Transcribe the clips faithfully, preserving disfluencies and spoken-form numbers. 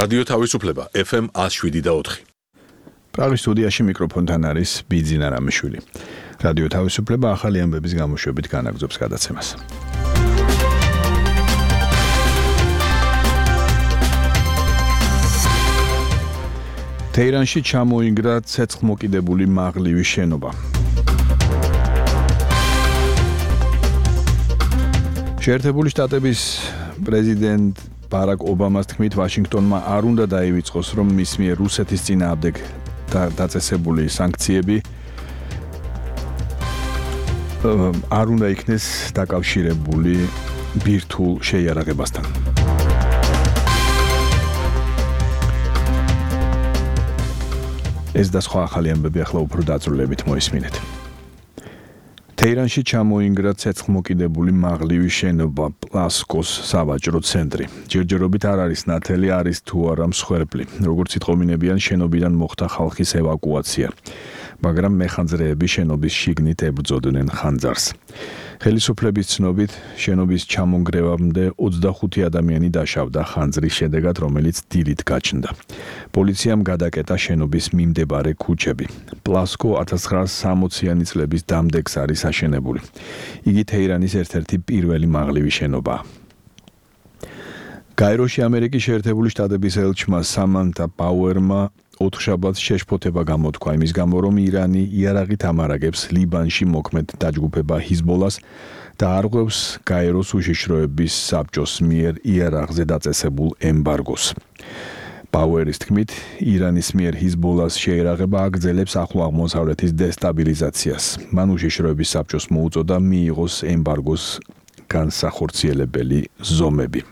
რადიო თავისუფლება ეფ ემ one oh seven და four. პრაღის სტუდიაში მიკროფონთან არის ბიძინა რამიშვილი. რადიო თავისუფლება ახალი ამბების გამოშვებით განაგრძობს გადაცემას. თეირანში ჩამოინგრა ცეცხლმოკიდებული მაღლივი შენობა. შეერთებული შტატების პრეზიდენტ ბარაკ ობამას თქმით, ვაშინგტონმა არ უნდა დაივიწყოს, რომ მის მიერ რუსეთის წინააღმდეგ დაწესებული სანქციები არ უნდა იქნეს დაკავშირებული ბირთვულ შეიარაღებასთან. ეს და სხვა ახალი ამბები ახლა უფრო დაწვრილებით მოისმინეთ. თეირანში ჩამოინგრა ცეცხლმოკიდებული მაღლივი შენობა პლასკოს სავაჭრო ცენტრი. ჯერჯერობით არ არის ნათელი, არის თუ არა მსხვერპლი. როგორც იტყობინებიან, შენობიდან მოხდა ხალხის ევაკუაცია, მაგრამ მეხანძრეები შენობის შიგნით ებრძოდნენ ხანძარს. ხელისუფლების ცნობით, შენობის ჩამონგრევამდე ოცდახუთი ადამიანი დაშავდა ხანძრის შედეგად, რომელიც დილით გაჩნდა. პოლიციამ გადაკეტა შენობის მიმდებარე ქუჩები. პლასკო ათას ცხრაასი სამოციანი წლების დამდეგს არის აშენებული. იგი თეირანის ერთ-ერთი პირველი მაღლივი შენობაა. გაეროში ამერიკის შეერთებული შტატების ელჩმა სამანთა პაუერმა ოთხშაბათს შეშფოთება გამოთქვა იმის გამო, რომ ირანი იარაღით ამარაგებს ლიბანში მოქმედ დაჯგუფება ჰიზბოლას და არღვევს გაეროს უშიშროების საბჭოს მიერ იარაღზე დაწესებულ ემბარგოს. პაუერის თქმით, ირანის მიერ ჰიზბოლას შეერაღება აგრძელებს ახლო აღმოსავლეთის დესტაბილიზაციას. მან უშიშროების საბჭოს მოუწოდა მიიღოს ემბარგოს განსახორციელებელი ზომები.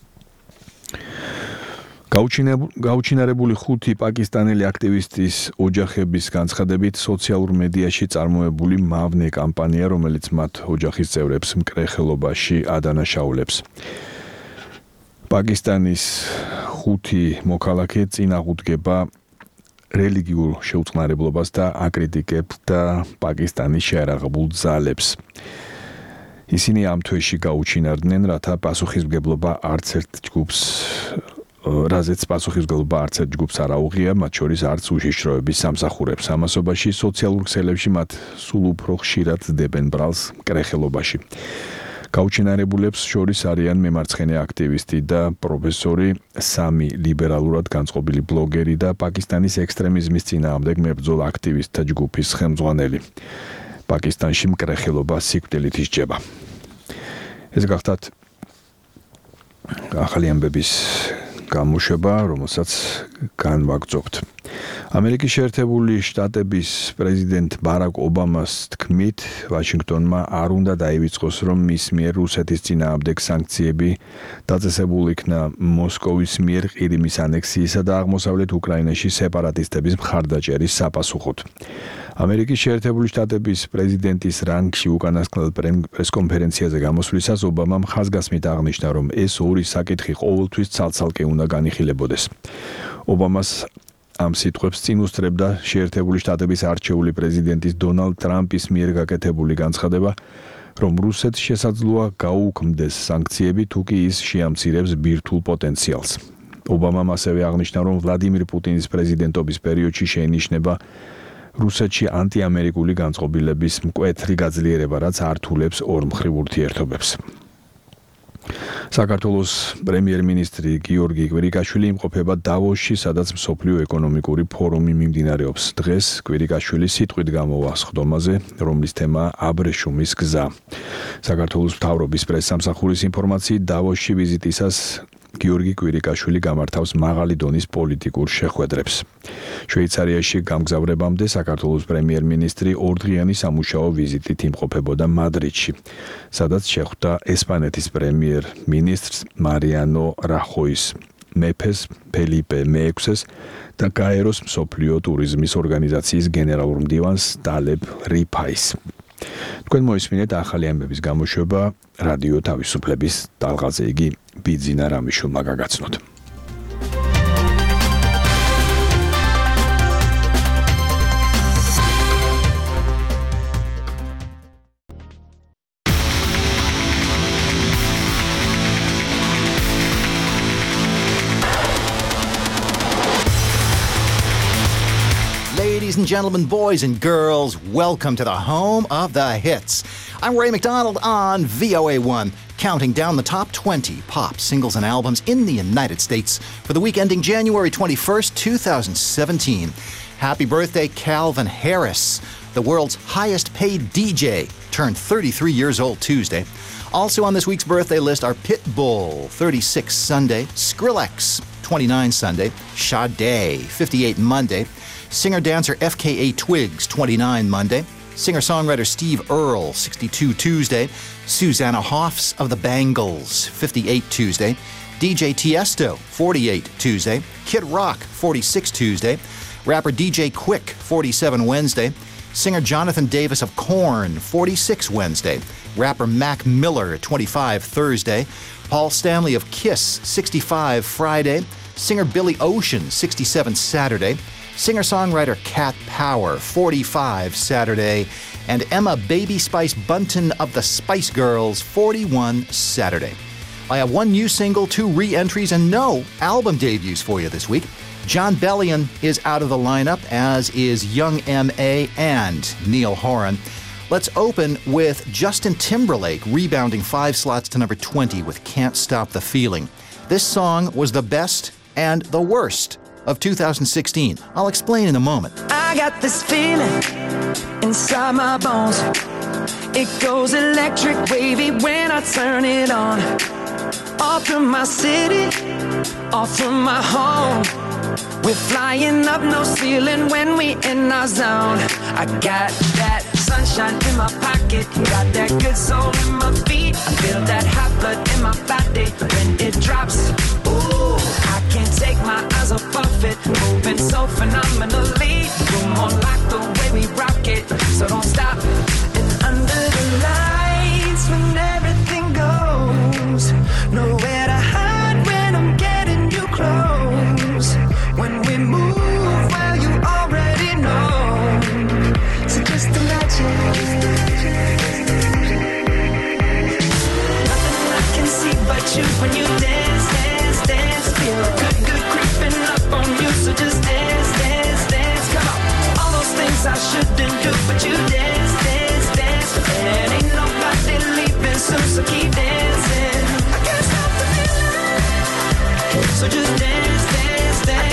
გაუჩინარებული ხუთი პაკისტანელი აქტივისტის ოჯახების განცხადებით, სოციალურ მედიაში წარმოებული მავნე კამპანია, რომელიც მათ ოჯახის წევრებს მკრეხელობაში ადანაშაულებს. პაკისტანის ხუთი მოქალაქე წინააღმდეგება რელიგიურ შეუწყნარებლობას და აკრიტიკებდა პაკისტანის შეიარაღებულ ძალებს. ისინი ამ თვეში გაუჩინარდნენ, რათა პასუხისმგებლობა არც ერთ ჯგუფს რაზეც პასუხისმგებლობა არც ერთ ჯგუფს არ აუღია, მათ შორის არც უშიშროების სამსახურებს. ამასობაში სოციალურ ქსელებში მათ სულ უფრო ხშირად ძდებენ ბრალს მკრეხელობაში. გაუჩინარებულებს შორის არიან მემარცხენე აქტივისტი და პროფესორი, სამი ლიბერალურად განწყობილი ბლოგერი და პაკისტანის ექსტრემიზმის წინააღმდეგ მებრძოლ აქტივისტთა ჯგუფის ხელმძღვანელი. პაკისტანში მკრეხელობა სიკვდილით ისჯება. ეს გახდათ ახალი ამბების გამოშვება, რომელსაც განვაგრძობთ. ამერიკის შეერთებული შტატების პრეზიდენტ ბარაკ ობამას თქმით, ვაშინგტონმა არ უნდა დაივიწყოს, რომ მის მიერ რუსეთის წინააღმდეგ სანქციები დაწესებულ იქნა მოსკოვის მიერ ყირიმის ანექსიისა და აღმოსავლეთ უკრაინაში სეპარატისტების მხარდაჭერის საპასუხოდ. ამერიკის შეერთებული შტატების პრეზიდენტის რანგში უკანასკნელ პრესკონფერენციაზე გამოსვლისას ობამამ ხაზგასმით აღნიშნა, რომ ეს ორი საკითხი ყოველთვის ცალ-ცალკე უნდა განიხილებოდეს. ობამას ამ სიტყვებს წინ უსწრებდა შეერთებული შტატების არჩეული პრეზიდენტის დონალდ ტრამპის მიერ გაკეთებული განცხადება, რომ რუსეთს შესაძლოა გაუქმდეს სანქციები, თუ კი ის შეამცირებს ბირთვულ პოტენციალს. ობამამ ასევე აღნიშნა, რომ ვლადიმირ პუტინის პრეზიდენტობის პერიოდში შეინიშნება რუსეთში ანტიამერიკული განწყობილების მკვეთრი გაძლიერება, რაც ართულებს ორმხრივ ურთიერთობებს. საქართველოს პრემიერ-მინისტრი გიორგი კვირიკაშვილი იმყოფება დავოსში, სადაც მსოფლიო ეკონომიკური ფორუმი მიმდინარეობს. დღეს კვირიკაშვილი სიტყვით გამოვა სხდომაზე, რომლის თემაა აბრეშუმის გზა. საქართველოს მთავრობის პრესსამსახურის ინფორმაციით, დავოსში ვიზიტისას გიორგი კვირიკაშვილი გამართავს მაღალი დონის პოლიტიკურ შეხვედრებს. შვეიცარიაში გამგზავრებამდე საქართველოს პრემიერ-მინისტრი ორდღიანი სამუშაო ვიზიტით იმყოფებოდა მადრიდში, სადაც შეხვდა ესპანეთის პრემიერ-მინისტრს მარიანო რახოის, მეფეს ფელიპე მეექვსეს და გაეროს მსოფლიო ტურიზმის ორგანიზაციის გენერალურ მდივანს დალებ რიფაის. თქვენ მოისმინეთ ახალი ამბების გამოშვება რადიო თავისუფლების ტალღაზე, იგი ბიძინა რამიშვილმა გაგაცნოთ. and gentlemen, boys and girls, welcome to the home of the hits. I'm Ray McDonald on V O A one, counting down the top twenty pop singles and albums in the United States for the week ending January twenty-first, twenty seventeen. Happy birthday, Calvin Harris, the world's highest paid D J, turned thirty-three years old Tuesday. Also on this week's birthday list are Pitbull, thirty-six Sunday, Skrillex, twenty-nine Sunday, Sade, fifty-eight Monday, singer-dancer F K A Twigs, twenty-nine Monday, singer-songwriter Steve Earle, sixty-two Tuesday, Susanna Hoffs of the Bangles, fifty-eight Tuesday, D J Tiesto, forty-eight Tuesday, Kid Rock, forty-six Tuesday, rapper D J Quick, forty-seven Wednesday, singer Jonathan Davis of Korn, forty-six Wednesday, rapper Mac Miller, twenty-five Thursday, Paul Stanley of Kiss, sixty-five Friday, singer Billy Ocean, sixty-seven Saturday, singer-songwriter Cat Power, forty-five Saturday, and Emma Baby Spice Bunton of the Spice Girls, forty-one Saturday. I have one new single, two re-entries, and no album debuts for you this week. John Bellion is out of the lineup, as is Young M A and Neil Horan. Let's open with Justin Timberlake rebounding five slots to number twenty with Can't Stop the Feeling. This song was the best and the worst of two thousand sixteen. I'll explain in a moment. I got this feeling inside my bones. It goes electric wavy when I turn it on. Off from my city, off from my home. We're flying up no ceiling when we in our zone. I got that sunshine in my pocket, got that good soul in my feet. I feel that hot blood in my body when it drops. Ooh, I can't take my eyes off of it, moving so phenomenally. You're more like the way we rock it, so don't stop. And under the lights when everything goes, nowhere to hide when I'm getting you close. When we move, well, you already know. So just imagine. Nothing I can see but you when you dance, dance, dance. Feel good, good creeping up on you. So just dance, dance, dance. Come on. All those things I shouldn't do, but you dance, dance, dance. And ain't nobody leaving soon, so keep dancing. I can't stop the feeling. So just dance, dance, dance.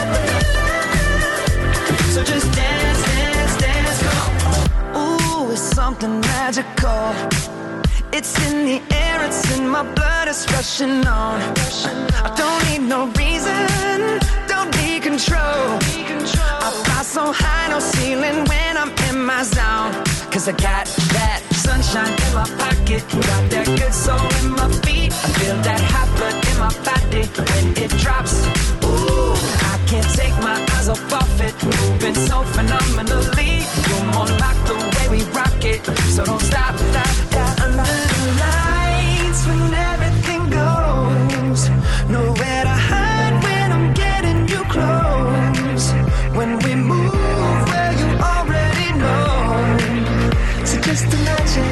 So just dance, dance, dance, come on. Ooh, it's something magical. It's in the air, it's in my blood, it's rushing on. I don't need no reason, don't need control. I fly so high, no ceiling when I'm in my zone. Cause I got that sunshine in my pocket, got that good soul in my feet. I feel that hot blood in my body when it drops. Ooh, I can't take my eyes off of it, moving so phenomenally. You're more like the way we rock it, so don't stop, stop, stop. Under the lights when everything goes, nowhere to hide when I'm getting you close. When we move, well, you already know. So just imagine.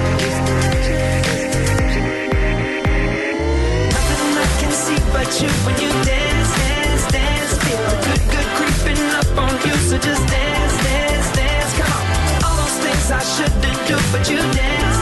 Nothing I can see but you when you dance, dance, dance. Feel good, good creeping up on you. So just dance, dance, dance. Come on. All those things I shouldn't do, but you dance.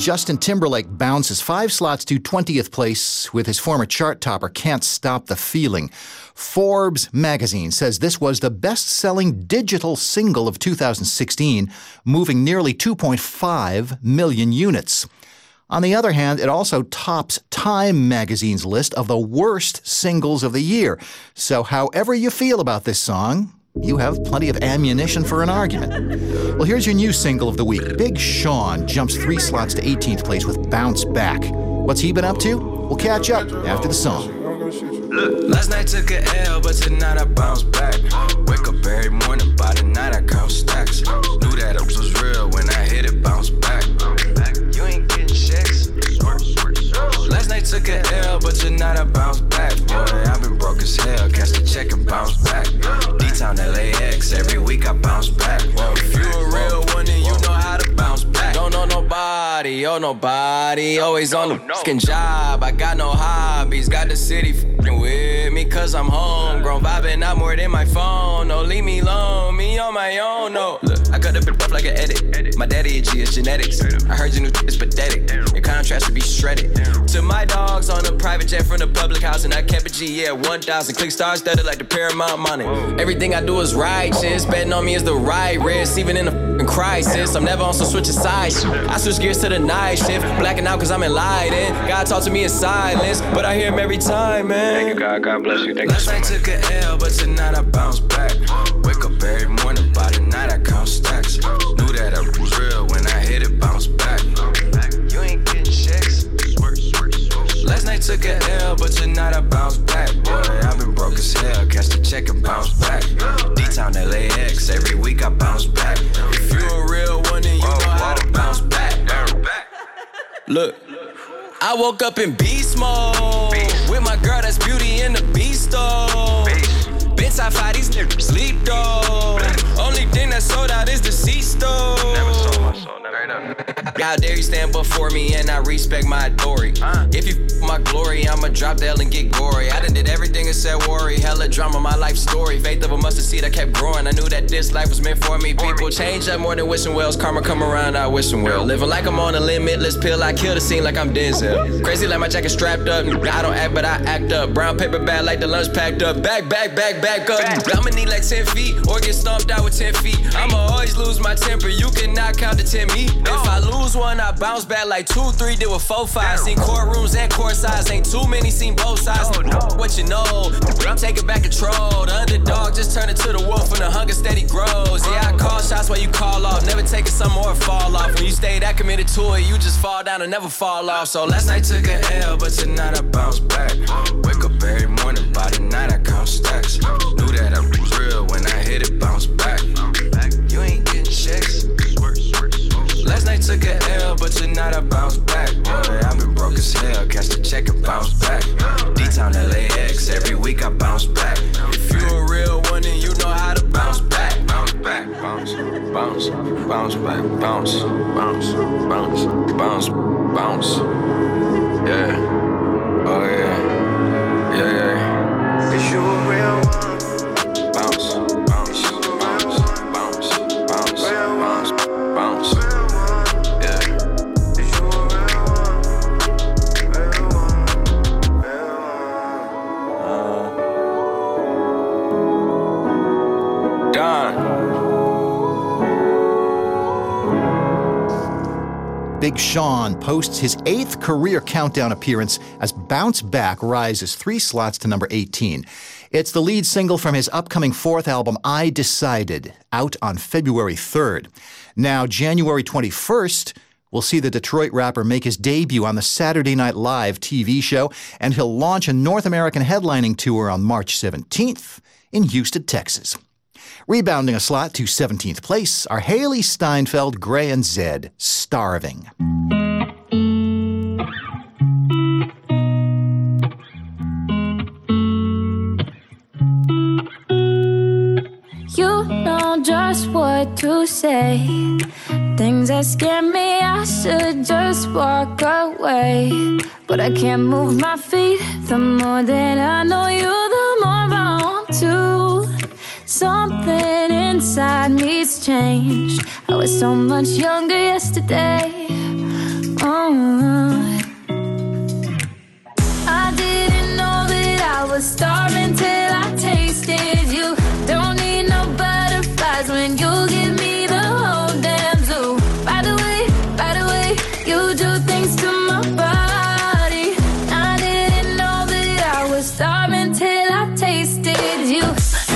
Justin Timberlake bounces five slots to twentieth place with his former chart topper, Can't Stop the Feeling. Forbes magazine says this was the best-selling digital single of two thousand sixteen, moving nearly two point five million units. On the other hand, it also tops Time magazine's list of the worst singles of the year. So however you feel about this song, you have plenty of ammunition for an argument. Well, here's your new single of the week. Big Sean jumps three slots to eighteenth place with Bounce Back. What's he been up to? We'll catch up after the song. Look, last night took an L, but tonight I bounce back. Wake up every morning, by the night I count stacks. Knew that it was real when I hit it, bounce back. You ain't getting checks. Last night took an L, but tonight I bounce back. Boy, I've been broke as hell, catch the check and bounce back. D-Town L A X, every week I bounce back. Whoa, if you a real one, then you know how to bounce back. Don't know nobody, oh nobody, always on the fucking job. I got no hobbies, got the city fucking with me, cause I'm homegrown, vibing out more than my phone. No, leave me alone, me on my own, no. Look, I cut up rough like an edit. My daddy a G, it's genetics. I heard your new is pathetic. Your contrast should be shredded. To my dogs on a private jet from the public house, and I kept a G, yeah, one thousand. Click stars studded like the Paramount money. Everything I do is righteous. Betting on me is the right risk, even in a fucking crisis. I'm never on some switching sides. I switch gears to the night shift, blacking out cause I'm enlightened. God talk to me in silence, but I hear him every time, man. Thank you, God. God bless you. Thank Last you so night much. took an L, but tonight I bounce back. Wake up every morning, by the night I count stacks. Knew that I was real when I hit it, bounce back. You ain't getting checks. Last night took an L, but tonight I bounce back. Boy, I've been broke as hell, catch the check and bounce back. D-Town L A X, every week I bounce back. If you a real one, then you know how to bounce back. Look, I woke up in beast mode with my girl that's Beauty in the Beast though. Been top five, these niggas sleep though. Only thing that sold out is the seats though. Never sold my soul, never enough. How dare you stand before me and I respect my authority. uh. If you f my glory, I'ma drop the L and get gory. I done did everything and said worry. Hella drama, my life story. Faith of a mustard seed, I kept growing. I knew that this life was meant for me. People change up more than wishing wells. Karma come around, I wish them well. Living like I'm on a limitless pill. I kill the scene like I'm Denzel. Crazy like my jacket strapped up. I don't act, but I act up. Brown paper bag like the lunch packed up. Back, back, back, back up. I'ma need like ten feet or get stomped out with ten feet. I'ma always lose my temper. You cannot count to ten me. If I lose one, I bounce back like two, three, did with four, five. Seen courtrooms and court sides, ain't too many, seen both sides. No, no. What you know, I'm taking back control. The underdog just turned into the wolf and the hunger steady grows. Yeah, I call shots while you call off, never taking some more fall off. When you stay that committed to it, you just fall down and never fall off. So last night took an L, but tonight I bounce back. Wake up every morning, by the night I count stacks. Knew that I was real when I hit it, bounce back. You ain't getting checks. Last night took an L, but tonight I bounce back. Boy, I've been broke as hell, catch the check and bounce back. D-Town L A X, every week I bounce back. If you a real one, then you know how to bounce back. Bounce back, bounce, bounce, bounce back, bounce, bounce, bounce, bounce, bounce. Yeah, oh yeah, yeah, yeah. If you a real one, bounce, bounce, bounce, bounce, bounce, bounce, bounce. Big Sean posts his eighth career countdown appearance as Bounce Back rises three slots to number eighteen. It's the lead single from his upcoming fourth album, I Decided, out on February third. Now, January twenty-first, we'll see the Detroit rapper make his debut on the Saturday Night Live T V show, and he'll launch a North American headlining tour on March seventeenth in Houston, Texas. Rebounding a slot to seventeenth place are Haley Steinfeld, Gray and Zed, Starving. You know just what to say. Things that scare me, I should just walk away. But I can't move my feet. The more that I know you, the more I want to. Something inside me's changed. I was so much younger yesterday. Oh. I didn't know that I was starving till I tasted you. Don't need no butterflies when you give me the whole damn zoo. By the way, by the way, you do things to my body. I didn't know that I was starving till I tasted you.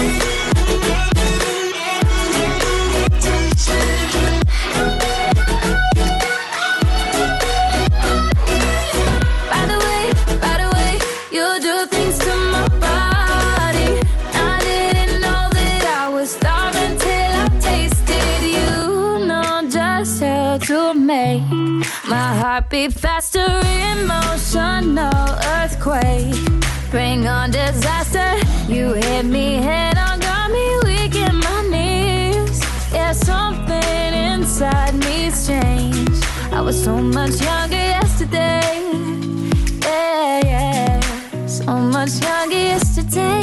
By the way, by the way, you do things to my body. I didn't know that I was starving till I tasted you. Know just how to make my heart beat faster, emotional earthquake. Bring on disaster. You hit me head on, got me weak in my knees. Yeah, something inside me's changed. I was so much younger yesterday. Yeah, yeah, so much younger yesterday.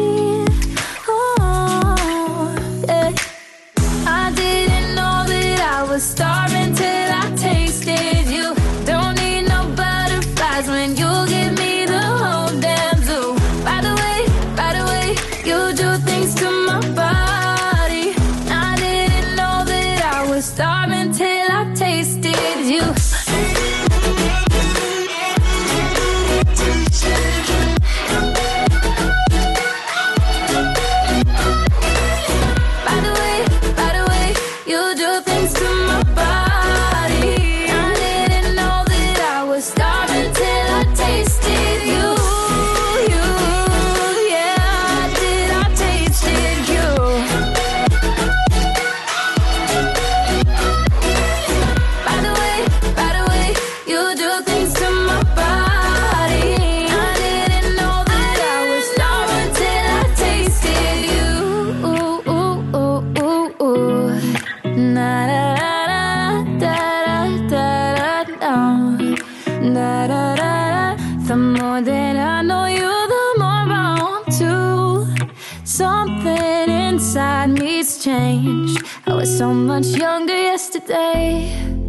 Oh, yeah. I didn't know that I was starving till I tasted you. Don't need no butterflies when you give me the whole damn zoo. By the way, by the way, you do things to my body. I didn't know that I was starving till I tasted you. By the way, by the way, you do things to my body. I didn't know that I was starving till I tasted you. You, yeah, did I tasted you. By the way, by the way, you do things to my body. I didn't know that I was starving till I tasted you. Ooh, ooh, ooh, ooh, ooh. Na da da da da da da da da da. The more that I know you, the more I want to. Something inside me's changed. I was so much younger yesterday.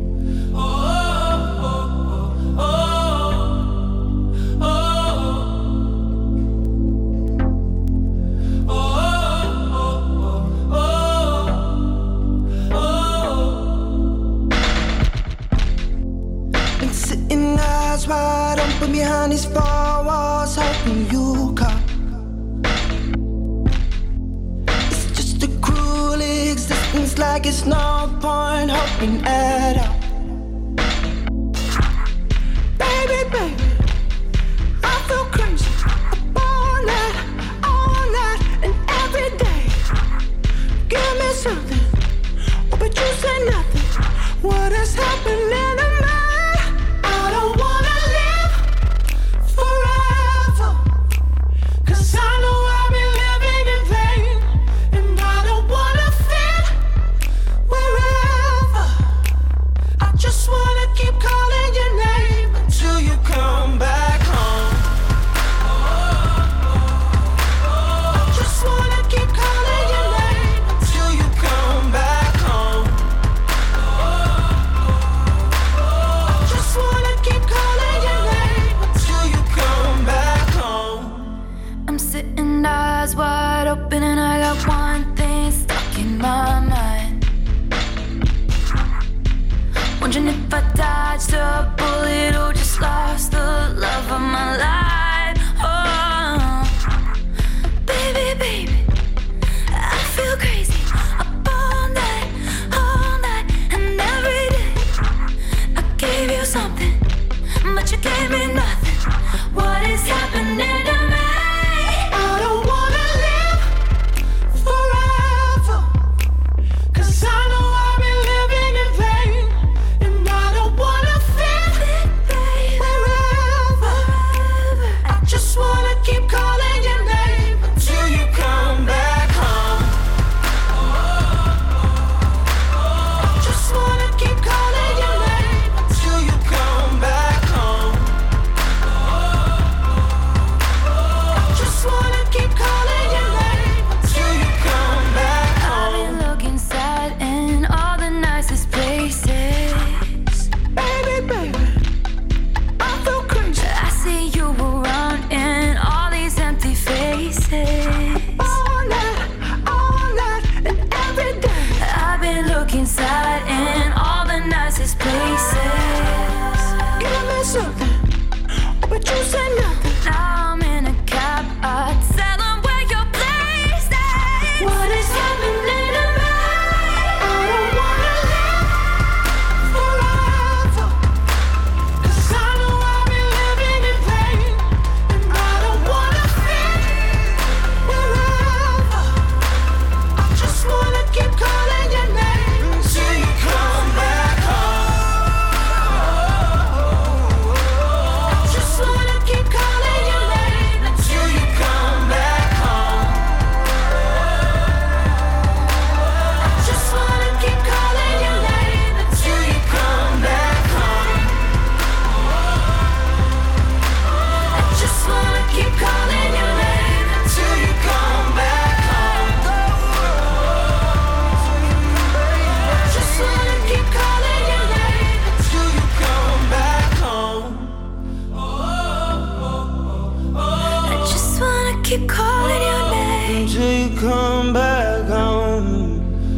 Been sitting eyes wide open behind these four walls, hoping you come. It's just a cruel existence, like it's no point hoping at all. Baby, baby, I feel crazy up all night, all night, and every day. Give me something, oh, but you say nothing. What is happening to me? I don't wanna live forever, 'cause I know I've been living in vain, and I don't wanna fit wherever. keep calling your name until you come back home.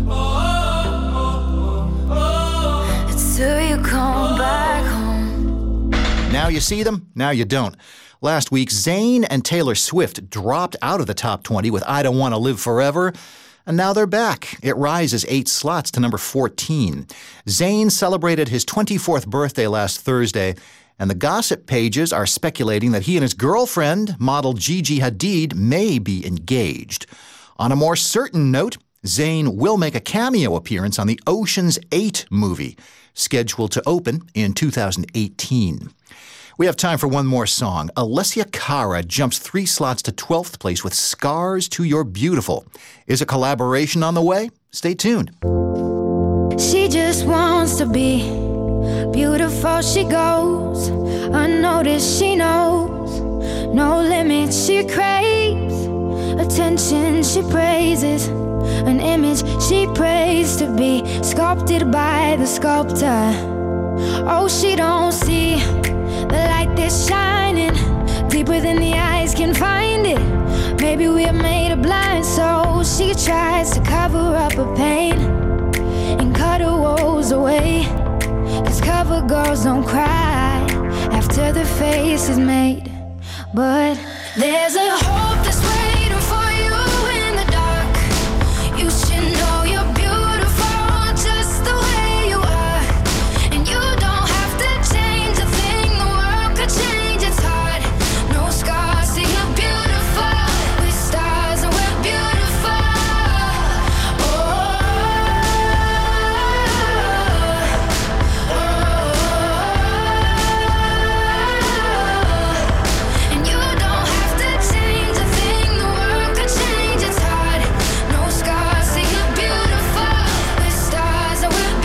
Till you come back home. Now you see them, now you don't. Last week, Zayn and Taylor Swift dropped out of the top twenty with I Don't Want to Live Forever, and now they're back. It rises eight slots to number fourteen. Zayn celebrated his twenty-fourth birthday last Thursday, and the gossip pages are speculating that he and his girlfriend, model Gigi Hadid, may be engaged. On a more certain note, Zayn will make a cameo appearance on the Ocean's eight movie, scheduled to open in two thousand eighteen. We have time for one more song. Alessia Cara jumps three slots to twelfth place with Scars to Your Beautiful. Is a collaboration on the way? Stay tuned. She just wants to be beautiful. She goes unnoticed. She knows no limits. She craves attention. She praises an image she prays to be sculpted by the sculptor. Oh, she don't see the light that's shining deeper than the eyes can find it. Maybe we're made of blind souls. She tries to cover up her pain and cut her woes away. Cause cover girls don't cry after the face is made. But there's a hope that's waiting for you in the dark. You should know you're beautiful just the way you are. And you don't have to change a thing. The world could change, it's hard. No scars, see you're beautiful. With stars and we're beautiful. Oh, and you don't have to change a thing. The world could change, it's hard. No scars, see you're beautiful. With stars and we're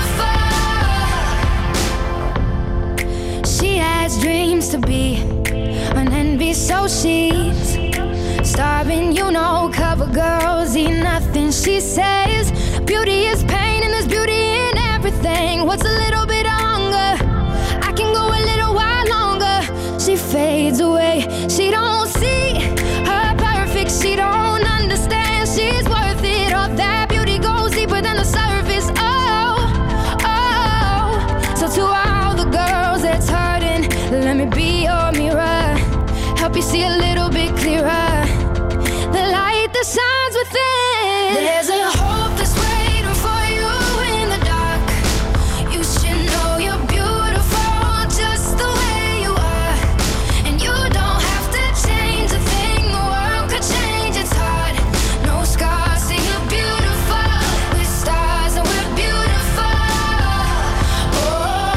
beautiful. She has dreams to be an envy, so she's starving. You know, cover girls eat nothing. She says beauty is pain and there's beauty in everything. What's a little bit of hunger? I can go a little while longer. She fades away. She don't see her perfect. She don't understand she's worth it. All that beauty goes deeper than the surface. Oh, oh. So to all the girls that's hurting, let me be your mirror. Help you see a little bit clearer. The light that shines within. There's a hope that's waiting for you in the dark. You should know you're beautiful just the way you are. And you don't have to change a thing. The world could change, it's hard. No scars, see you're beautiful. With stars and we're beautiful. Oh,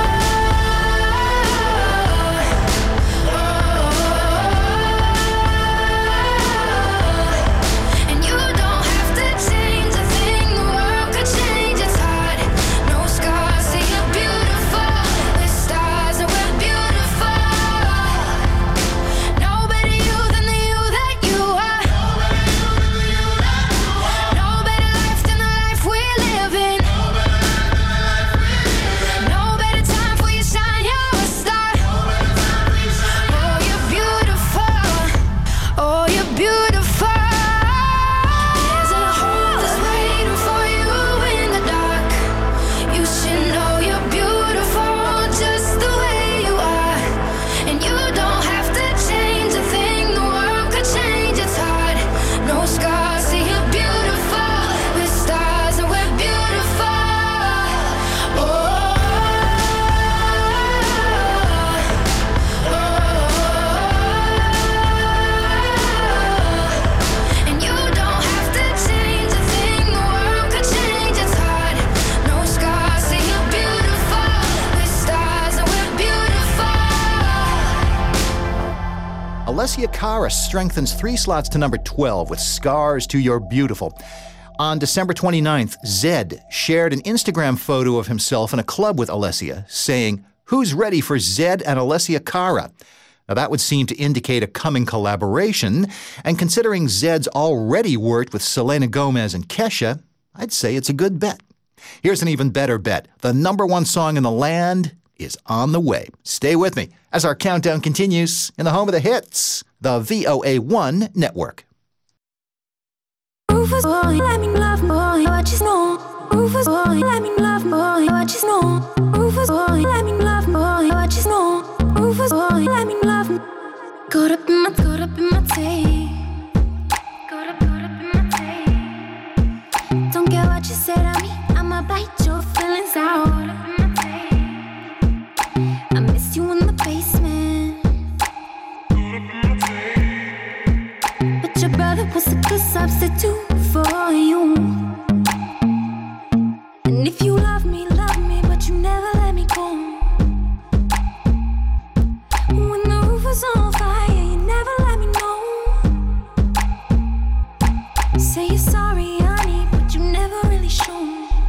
and you don't have to change a thing. The world could change, it's hard. No scars, see you're beautiful. With stars and we're beautiful. No better you than the you that you are. No better life than the life we're living. No better time for you shine, you're a star. Oh, you're beautiful. Oh, you're beautiful. There's a hope that's waiting for you in the dark. You should know you're beautiful just the way you are. And you don't have to change a thing. The world could change, it's hard. No scars, see you're beautiful. With stars and we're beautiful. Oh, and you don't have to change a thing. The world could change, it's hard. No scars, see you're beautiful. With stars and we're beautiful. Alessia Cara strengthens three slots to number twelve with Scars to Your Beautiful. On December twenty-ninth, Zedd shared an Instagram photo of himself in a club with Alessia, saying, "Who's ready for Zedd and Alessia Cara?" Now that would seem to indicate a coming collaboration, and considering Zedd's already worked with Selena Gomez and Kesha, I'd say it's a good bet. Here's an even better bet. The number one song in the land is on the way. Stay with me as our countdown continues in the home of the hits, the V O A one Network. Rufus boy, let me love boy, what you know. Rufus boy, let me love boy, what you know. Rufus boy, let me love boy, what you know. Rufus boy, let me love. Caught up in my, caught up in my tape. Caught up, caught up in my tape. Don't care what you said to me, I'ma bite your feelings out. Caught up in my tape. I miss you in the basement. But your brother was a good substitute for you. And if you love me, love me, but you never let me go. When the roof was on fire, you never let me know. Say you're sorry, honey, but you never really show.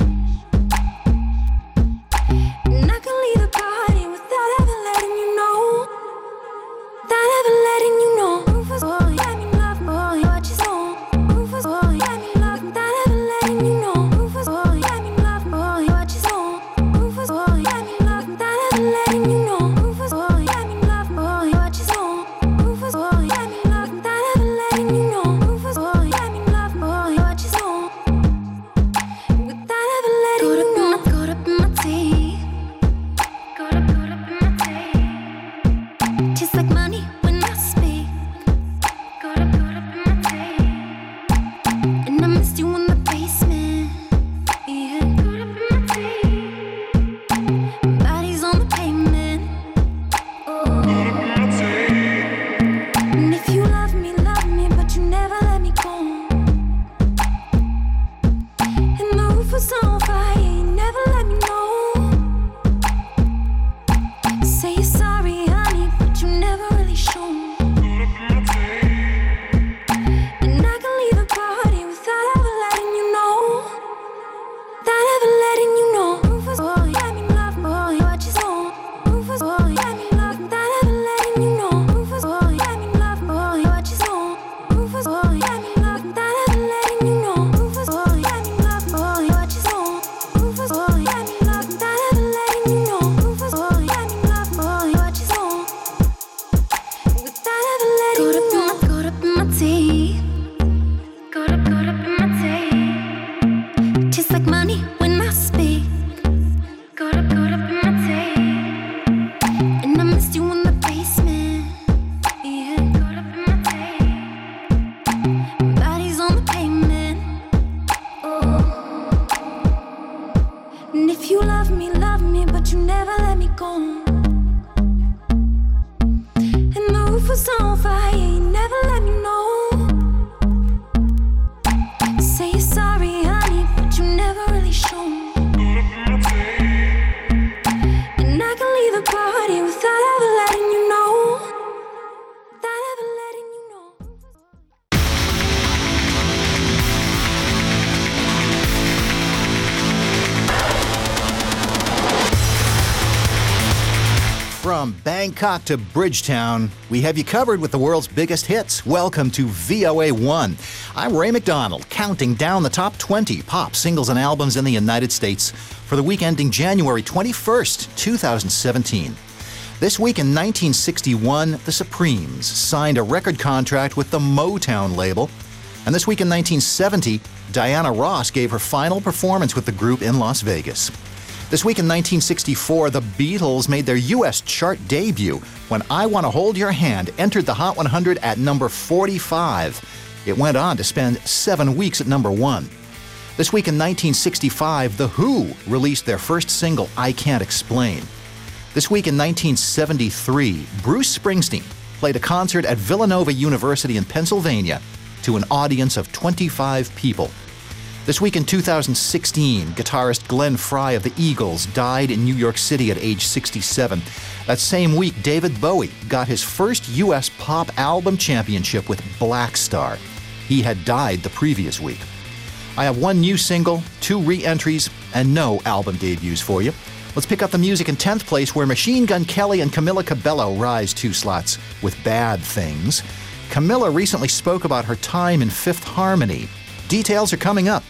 And I can leave the party without ever letting you know. Without ever letting you know. Rufus boy, let me love boy, what you know. Rufus boy, let me love, without ever letting you know. Rufus boy, let me love boy, what you know. Rufus boy, let me love, without ever letting you know. Rufus boy, let me love boy, what you know. Rufus boy, let me love, without ever letting you know. Rufus boy, let me love boy, what you know. Without ever letting you know. Caught up in my teeth. Caught up, caught up in my teeth. Just like money when I speak. Caught up, caught up in my teeth. And I missed you in the basement. Yeah, caught up in my teeth. Bodies on the pavement. Oh. And if you love me, love me, but you never let me go. And the roof was on fire, you never let me know. Say you're sorry, honey, but you never really show. And I can leave the party without ever letting you know. Without ever letting you know. Rufus boy, let me love boy, what you know. Rufus boy, let me love, without ever letting you know. Rufus boy, let me love boy, what you know. Rufus boy, let me love, without ever letting you know. Rufus boy, let me love boy, what you know. Rufus boy, let me love, without ever letting you know. Rufus boy, let me love boy, what you know. Without ever letting you know. Caught up in my teeth. Caught up, caught up in my teeth. Just like money when I speak. Caught up, caught up in my teeth. And I missed you in the basement. Yeah, caught up in my teeth. Bodies on the pavement. Oh. And if you love me, love me, but you never let me go. And the roof was on fire, you never let me know. Say you're sorry, honey, but you never really show. And I can leave the party without ever letting you know. Without ever letting you know. From Bangkok to Bridgetown, we have you covered with the world's biggest hits. Welcome to V O A one. I'm Ray McDonald, counting down the top twenty pop singles and albums in the United States for the week ending January twenty-first, twenty seventeen. This week in nineteen sixty-one, the Supremes signed a record contract with the Motown label. And this week in nineteen seventy, Diana Ross gave her final performance with the group in Las Vegas. This week in nineteen sixty-four, the Beatles made their U S chart debut when I Wanna Hold Your Hand entered the Hot one hundred at number forty-five. It went on to spend seven weeks at number one. This week in nineteen sixty-five, The Who released their first single, I Can't Explain. This week in nineteen seventy-three, Bruce Springsteen played a concert at Villanova University in Pennsylvania to an audience of twenty-five people. This week in two thousand sixteen, guitarist Glenn Frey of the Eagles died in New York City at age sixty-seven. That same week, David Bowie got his first U S pop album championship with Black Star. He had died the previous week. I have one new single, two re-entries, and no album debuts for you. Let's pick up the music in tenth place, where Machine Gun Kelly and Camila Cabello rise two slots with Bad Things. Camila recently spoke about her time in Fifth Harmony. Details are coming up.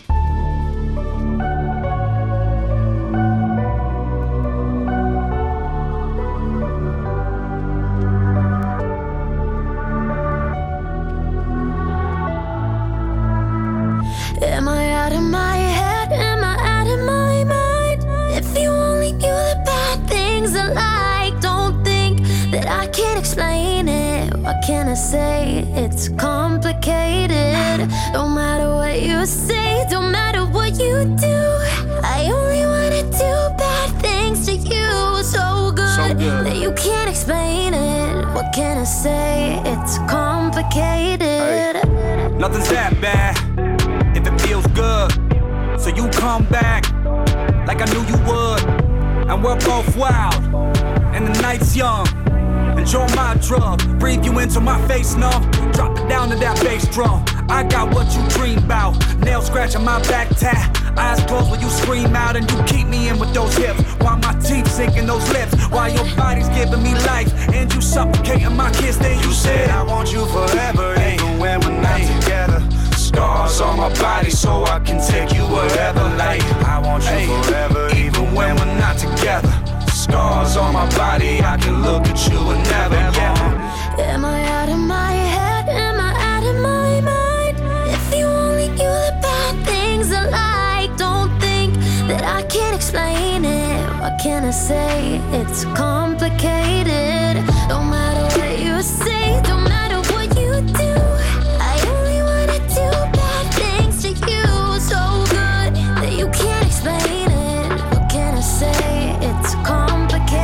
What can I say? It's complicated. No matter what you say, don't matter what you do, I only wanna do bad things to you. So good, so good that you can't explain it. What can I say? It's complicated. Hey, nothing's that bad if it feels good. So you come back like I knew you would. And we're both wild and the night's young. Enjoy my drug, breathe you into my face, numb. Drop it down to that bass drum. I got what you dream about. Nail scratching my back tat. Eyes closed when you scream out and you keep me in with those hips. While my teeth sink in those lips. While your body's giving me life and you suffocating my kiss. Then you said I want you forever, even when we're not together. Scars on my body so I can take you wherever. Like I want you forever, even when we're not together. Scars on my body, I can look at you and never, yeah. Am I out of my head? Am I out of my mind? If you only knew the bad things I like, don't think that I can't explain it. What can I say? It's complicated. No matter what you say, don't matter what you do, I only wanna do bad things to you. So good that you can't explain it. What can I say? It's complicated.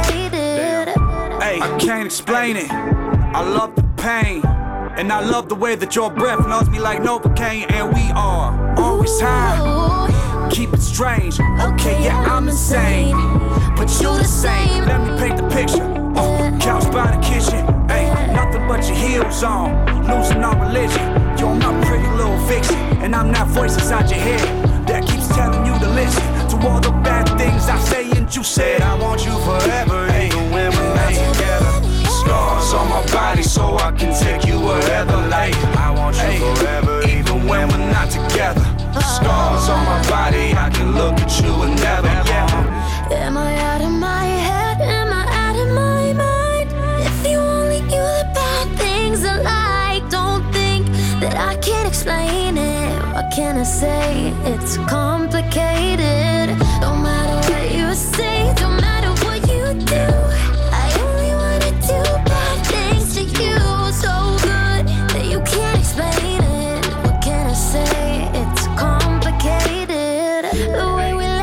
Hey, I can't explain it. I love the pain, and I love the way that your breath knows me like Novocaine. And we are always high. Keep it strange. Okay, yeah, I'm insane, but you the same. Let me paint the picture. Oh, couch by the kitchen. Hey, nothing but your heels on. Losing our religion. You're my pretty little fiction, and I'm that voice inside your head that keeps telling you to listen to all the bad things I say. And you said I want you forever, even when we're not together. Scars on my body so I can take you wherever. Like I want you forever, even when we're not together. Scars on my body, I can look at you and never, yeah. Am I out of my head? Am I out of my mind? If you only knew the bad things I like, don't think that I can't explain it. What can I say? It's complicated. No matter what you say, don't matter what you do, I only wanna do bad things to you. So good that you can't explain it. What can I say? It's complicated. The way we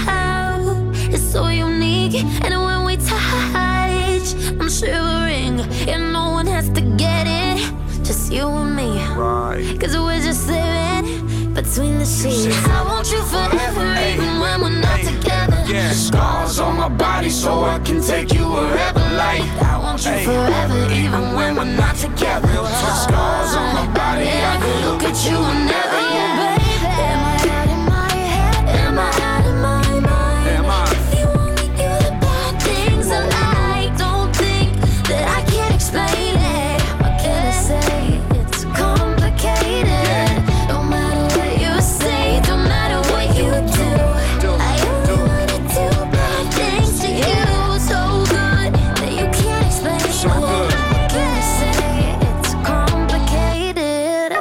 laugh is so unique, and when we touch, I'm shivering. And no one has to get it, just you and me. Right. Cause we're just living between the sheets. I want you forever, even when we're not together. Yeah, scars on my body so I can take you wherever. Like I want you forever, even when we're not together. Scars on my body, I can look at you and never, yeah. Am I out of my head? Am I out of my mind? Am I? If you only knew the bad things I like, don't think that I can't explain it. What can I say? It's complicated. Yeah. No matter what you say, don't matter what you do, I only wanna do bad things to you. So good that you can't explain it. So good. What can I say? It's complicated.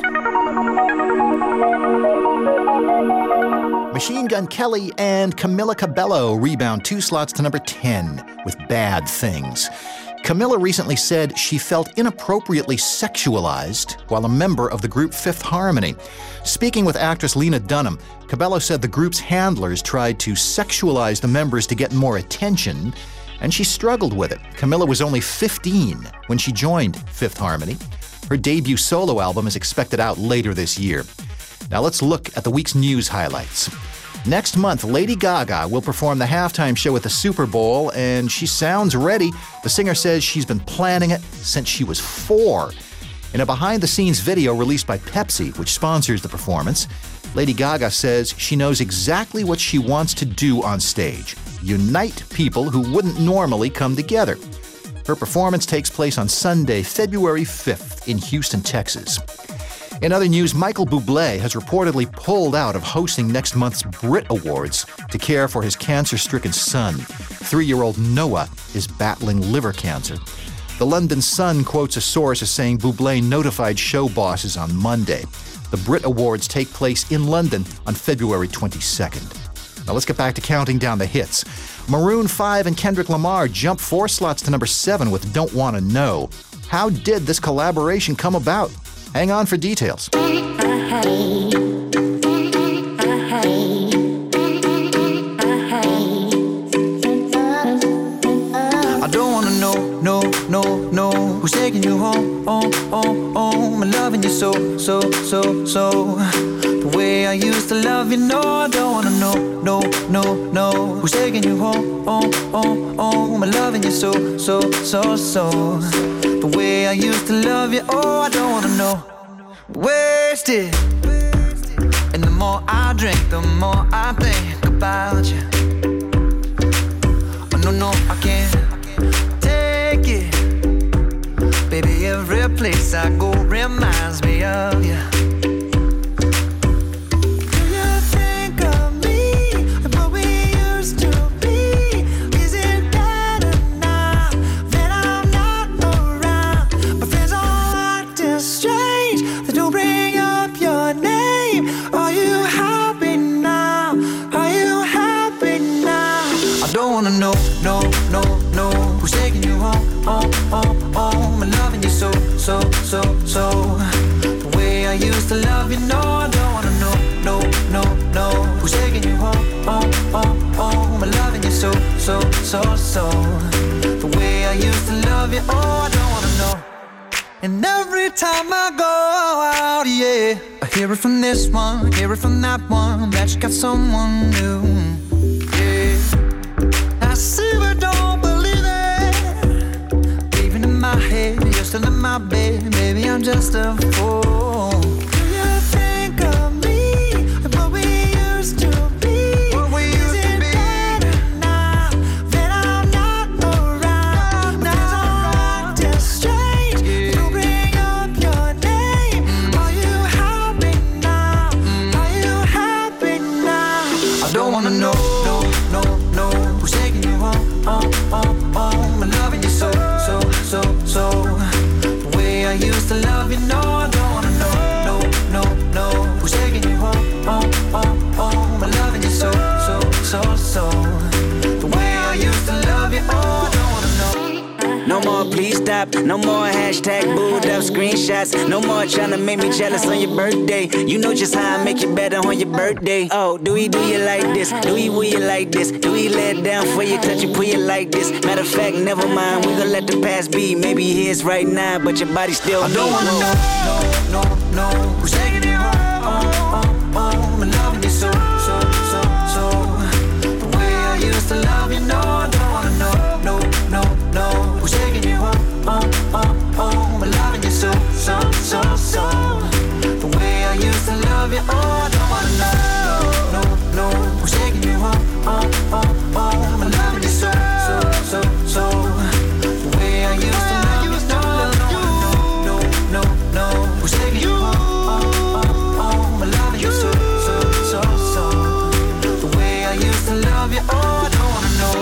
Machine Gun Kelly and Camila Cabello rebound two slots to number ten with Bad Things. Camila recently said she felt inappropriately sexualized while a member of the group Fifth Harmony. Speaking with actress Lena Dunham, Cabello said the group's handlers tried to sexualize the members to get more attention, and she struggled with it. Camila was only fifteen when she joined Fifth Harmony. Her debut solo album is expected out later this year. Now let's look at the week's news highlights. Next month, Lady Gaga will perform the halftime show at the Super Bowl, and she sounds ready. The singer says she's been planning it since she was four. In a behind-the-scenes video released by Pepsi, which sponsors the performance, Lady Gaga says she knows exactly what she wants to do on stage: unite people who wouldn't normally come together. Her performance takes place on Sunday, February fifth in Houston, Texas. In other news, Michael Bublé has reportedly pulled out of hosting next month's Brit Awards to care for his cancer-stricken son. Three-year-old Noah is battling liver cancer. The London Sun quotes a source as saying Bublé notified show bosses on Monday. The Brit Awards take place in London on February twenty-second. Now let's get back to counting down the hits. Maroon five and Kendrick Lamar jump four slots to number seven with Don't Wanna Know. How did this collaboration come about? Hang on for details. No, no, no, who's taking you home, home, home, home, and loving you so, so, so, so, the way I used to love you. No, I don't wanna know, no, no, no, who's taking you home, home, home, home, and loving you so, so, so, so, the way I used to love you. Oh, I don't wanna know. Wasted, and the more I drink, the more I think about you. Oh, no, no, I can't. Baby, every place I go reminds me of you. Do you think of me and what we used to be? Is it better now that I'm not around? My friends all acting strange, they don't bring up your name. Are you happy now? Are you happy now? I don't wanna know, no, no, no, who's taking you home, home, home, home, and loving you so, so, so, so, the way I used to love you. No, I don't wanna know, no, no, no, who's taking you home, home, home, home, and loving you so, so, so, so, the way I used to love you. Oh, I don't wanna know. And every time I go out, yeah, I hear it from this one, hear it from that one, that you got someone new. Yeah, I see but don't believe it. Even in my head, you're still in my bed, maybe I'm just a fool. Do you think of me and what we used to be? What we used to be. Now that I'm not around, now I'm acting strange. They don't bring up your name. Are you happy now? Are you happy now? I don't wanna know, no, no, no, who's taking you home, home, home, home, and loving you so, so, so, so, the way I used to love you. No, I don't wanna know, no, no, no, who's taking you home, home, home, home, and loving you so, so, so, so, the way I used to love you. Oh, I don't wanna know. No more please stop, no more hashtag booed up screenshots. No more trying to make me jealous on your birthday. You know just how I make you better on your birthday. Oh, do we do you like this? Do we will you like this? Do we let down for you, touch you, pull you like this? Matter of fact, never mind, we gon' let the past be. Maybe here's right now, but your body still I don't wanna know, no, no, no, who's taking you home, home, home, home, and loving you so, so, so, so, the way I used to love you. No, I don't wanna know, no, no, no, who's taking you home, home, home, home, and loving you so, so, so, so, the way I used to love you. Oh, I don't wanna know, no, no, who's taking you home, home, home, home, and loving you so, so, so, so, the way I used to love you. No, no, no, no, who's taking you home, home, home, home, and loving you so, so, so, so, the way I used to love you. Oh, I don't wanna know.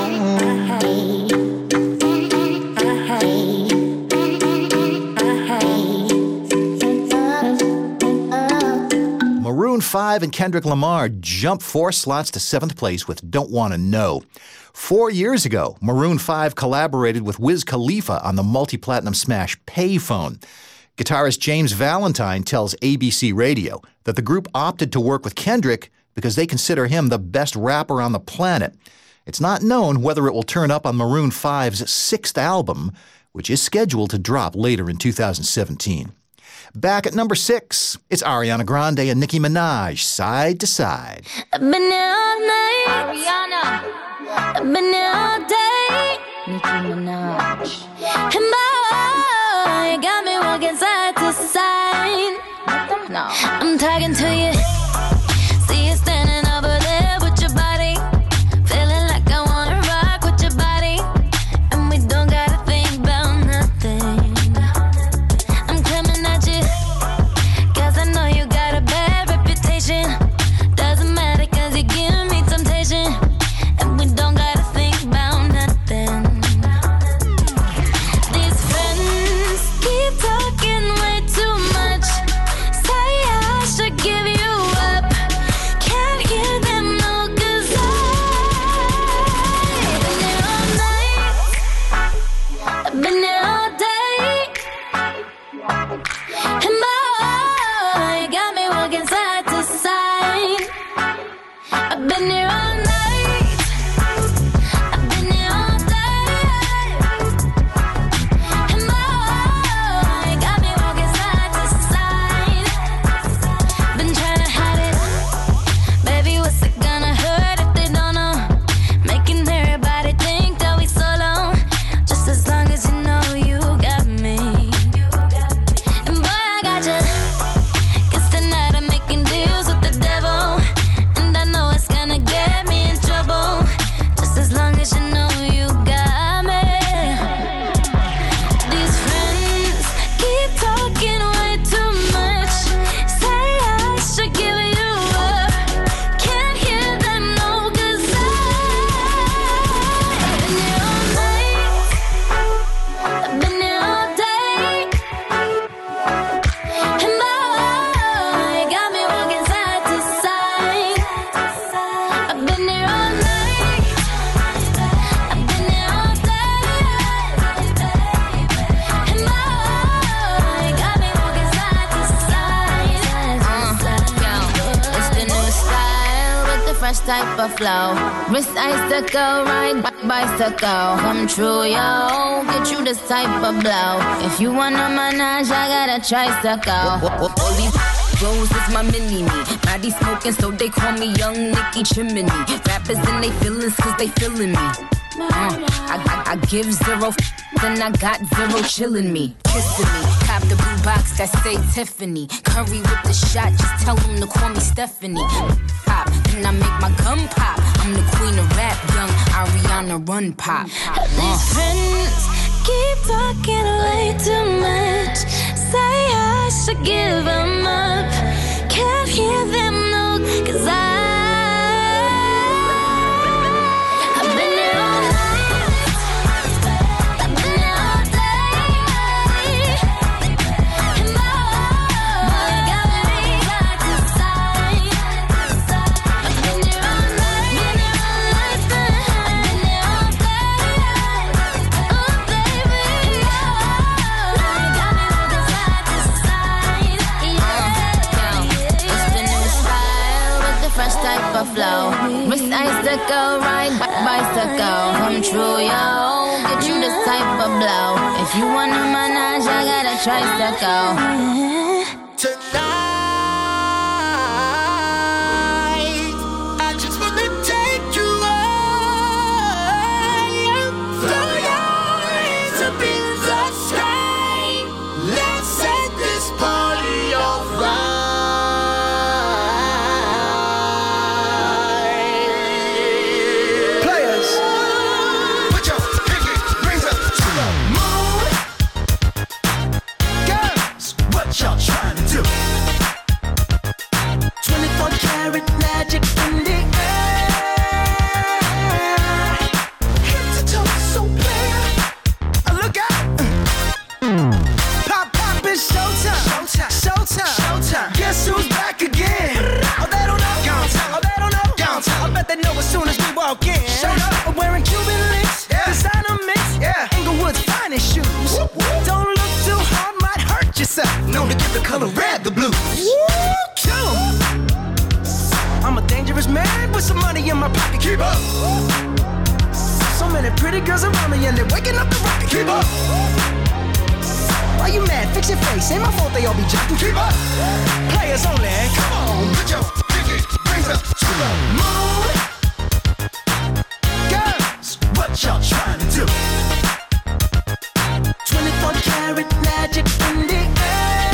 Maroon five and Kendrick Lamar jump four slots to seventh place with Don't Wanna Know. Four years ago, Maroon five collaborated with Wiz Khalifa on the multi-platinum smash Payphone. Guitarist James Valentine tells A B C Radio that the group opted to work with Kendrick because they consider him the best rapper on the planet. It's not known whether it will turn up on Maroon five's sixth album, which is scheduled to drop later in two thousand seventeen. Back at number six, it's Ariana Grande and Nicki Minaj, Side to Side. I've been here all night, Ariana. I've been here all day, Nicki Minaj. And boy, you got me walking side to side. No, I'm talking to you. See you standing over there with your body, feeling like I wanna rock with your body, and we don't gotta think about nothing. I'm coming at you, cause I know you got a bad reputation. Doesn't matter cause you give me temptation, and we don't gotta think about nothing. These friends keep talking way too much. Say I should give you fresh type of flow. Wrist icicle, ride b- bicycle. Come true, yo. Get you this type of blow. If you wanna manage, I got a tricycle. All these bros is my mini me. Body smoking, so they call me Young Nicky Chimney. Rappers and they feelings, cause they feeling me. Uh, I, I, I give zero f- then I got zero chillin' me, kissing me. Cop the blue box that say Tiffany. Curry with the shot, just tell them to call me Stephanie. Pop, then I make my gun pop. I'm the queen of rap, young Ariana Run Pop. Uh. These friends keep talking way too much. Say I should give them up. Can't hear them no, cause I flow. Wrist icicle, ride b- bicycle. Come true, yo. Get you this type of blow. If you wanna manage, I got a tricycle. Tonight, I just wanna take you high. Throw your hands up in the sky. Let's set this party on fire. Known to give the color red the blues. Woo, kill 'em. I'm a dangerous man with some money in my pocket. Keep up. So many pretty girls around me and they're waking up the rocket. Keep up. Why you mad? Fix your face. Ain't my fault they all be jocking. Keep up. Players only. Come on, put your pinky rings up to the moon. Girls, what y'all trying to do? twenty-four karat magic in the air.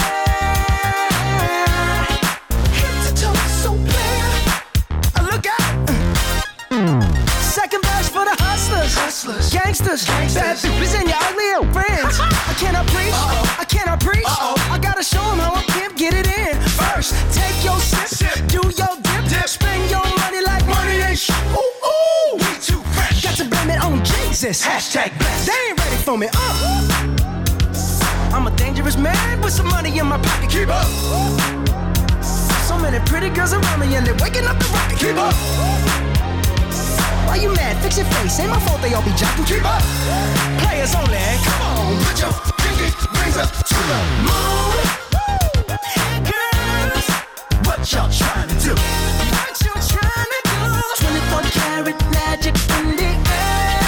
Head to toe, so clear. Look out. Second verse for the hustlers, hustlers, gangsters, gangsters. Bad bitches and your ugly old friends. I cannot preach, Uh-oh. I cannot preach. Uh-oh. I gotta show them how a pimp get it in. First, take your sip, sip. Do your dip, dip, spend your money like money ain't shit. Ooh, ooh, we too fresh. Got to blame it on Jesus. Hashtag blessed. They ain't ready for me. Uh. I'm a dangerous man with some money in my pocket. Keep up. So many pretty girls around me and they're waking up the rocket. Keep up. Why you mad? Fix your face. Ain't my fault they all be jocking. Keep up. Players only. Come on, put your pinky rings up to the moon. Girls, what y'all trying to do? What you trying to do? twenty-four karat magic in the air.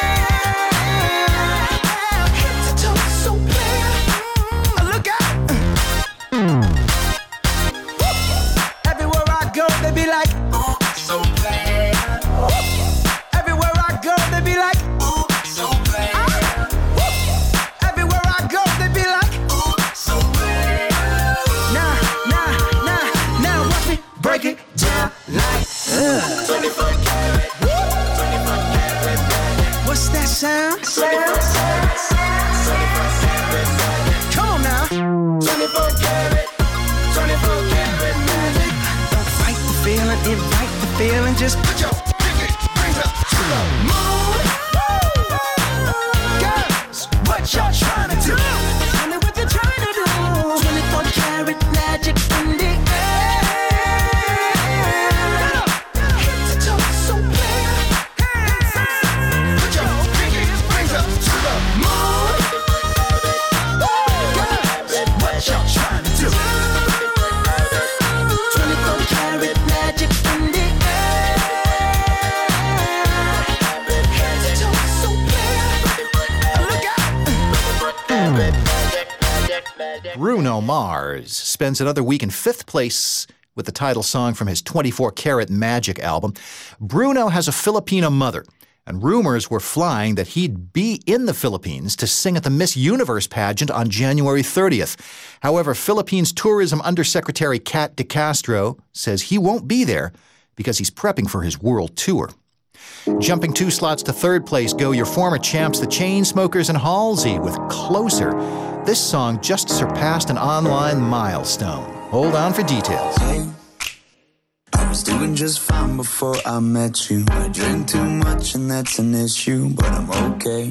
Head to toe, so clear. Look out. Everywhere I go, they be like, oh, so bad. Everywhere I go, they be like, oh, so bad. Everywhere I go, they be like, oh, so bad. Nah, nah, nah, now watch me break it down like uh. twenty-four karat, twenty-four karat. What's that sound? Sound, sound, sound, sound. Come on now. twenty-four karat, twenty-four karat magic. Don't fight the feeling, invite the feeling. Just put your pinky rings up to the moon. Girls, what y'all trying to do? Tell me what you're trying to do. twenty-four karat magic in the air. Head to toe, so clear. Put your pinky rings up to the moon. Girls, what y'all trying to do? twenty-four karat magic in the air. Bruno Mars spends another week in fifth place with the title song from his twenty-four karat Magic album. Bruno has a Filipino mother, and rumors were flying that he'd be in the Philippines to sing at the Miss Universe pageant on January thirtieth. However, Philippines Tourism Undersecretary Kat De Castro says he won't be there because he's prepping for his world tour. Jumping two slots to third place go your former champs, the Chainsmokers and Halsey, with Closer. This song just surpassed an online milestone. Hold on for details. Hey, I was doing just fine before I met you. I drink too much and that's an issue, but I'm okay.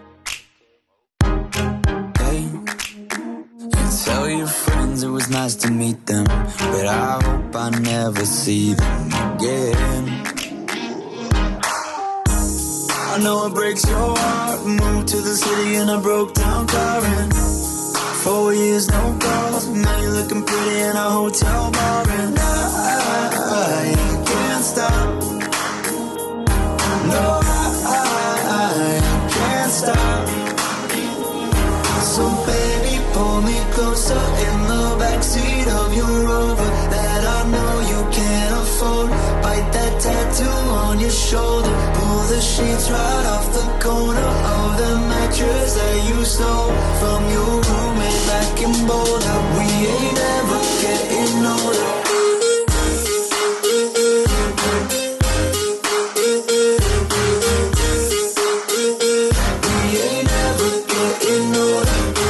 Hey, you tell your friends it was nice to meet them, but I hope I never see them again. I know it breaks your heart. Moved to the city in a broke down car and four years no calls. Now you're looking pretty in a hotel bar and I, I can't stop. No, I, I can't stop. So baby, pull me closer in the backseat of your Rover that I know you can't afford. Bite that tattoo on your shoulder. Pull the sheets right off the corner of the mattress that you stole from your roommate back in Boulder. We ain't ever getting older. We ain't ever getting older.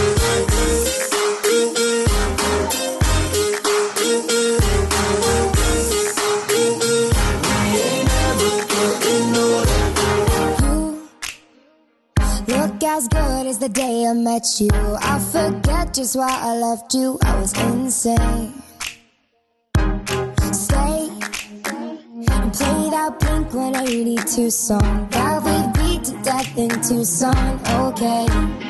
As good as the day I met you, I forget just why I left you. I was insane. Stay and play that Blink one eighty-two song that we beat to death in Tucson. Okay,